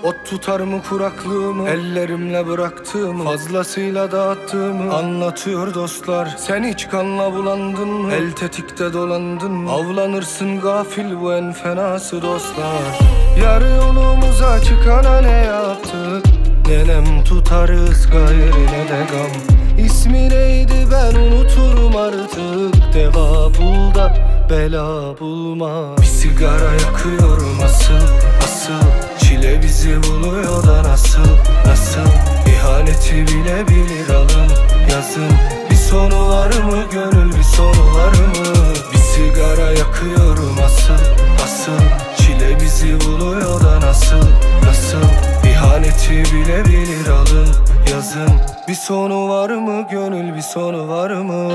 Ot tutar mı kuraklığımı, ellerimle bıraktığımı, fazlasıyla dağıttığımı anlatıyor dostlar. Sen hiç kanla bulandın mı, el tetikte dolandın mı? Avlanırsın gafil, bu en fenası dostlar. Yarı yolumuza çıkana ne yaptık? Nenem tutarız gayrı ne de gam. İsmi neydi ben unuturum artık. Deva bul da bela bulma. Bir sigara yakıyorum asıl çile bizi buluyor da nasıl İhaneti bile bilir alın yazın. Bir sonu var mı gönül, bir sonu var mı? Bir sigara yakıyorum asıl çile bizi buluyor da nasıl İhaneti bile bilir alın yazın. Bir sonu var mı gönül, bir sonu var mı?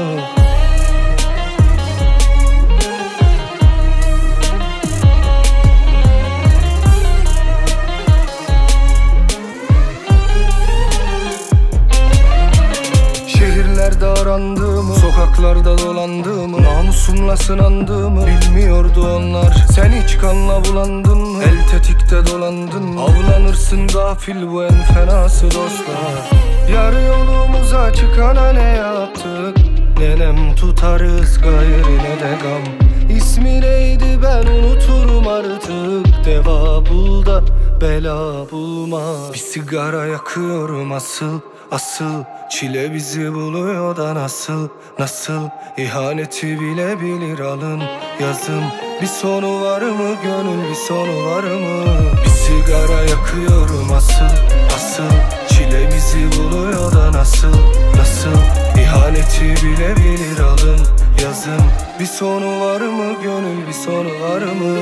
Şehirlerde arandığımı, sokaklarda dolandığımı, namusumla sınandığımı bilmiyordu onlar. Sen hiç kanla bulandın mı, el tetikte dolandın mı? Avlanırsın gafil, bu en fenası dostlar. Yarı yolumuza çıkana ne yaptık? Nenem tutarız gayrı ne de gam. İsmi neydi ben unuturum artık. Deva bul da bela bulma. Bir sigara yakıyorum asıl çile bizi buluyor da nasıl İhaneti bile bilir alın yazım. Bir sonu var mı gönül, bir sonu var mı? Bir sigara yakıyorum asıl çile bizi buluyor da nasıl İhaneti bile bilir alın yazım. Bir sonu var mı gönül, bir sonu var mı?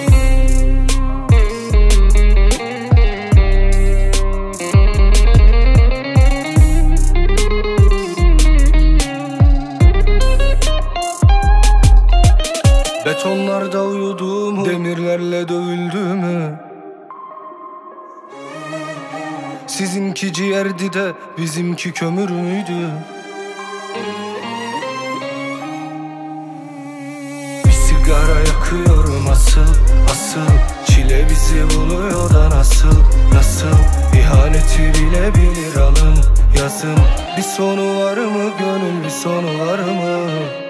Betonlarda uyuduğumu, demirlerle dövüldüğümü, sizinki ciğerdi de bizimki kömür müydü? Bir sigara yakıyorum asıl çile bizi buluyor da nasıl İhaneti bile bilir alın yazın. Bir sonu var mı gönül, bir sonu var mı?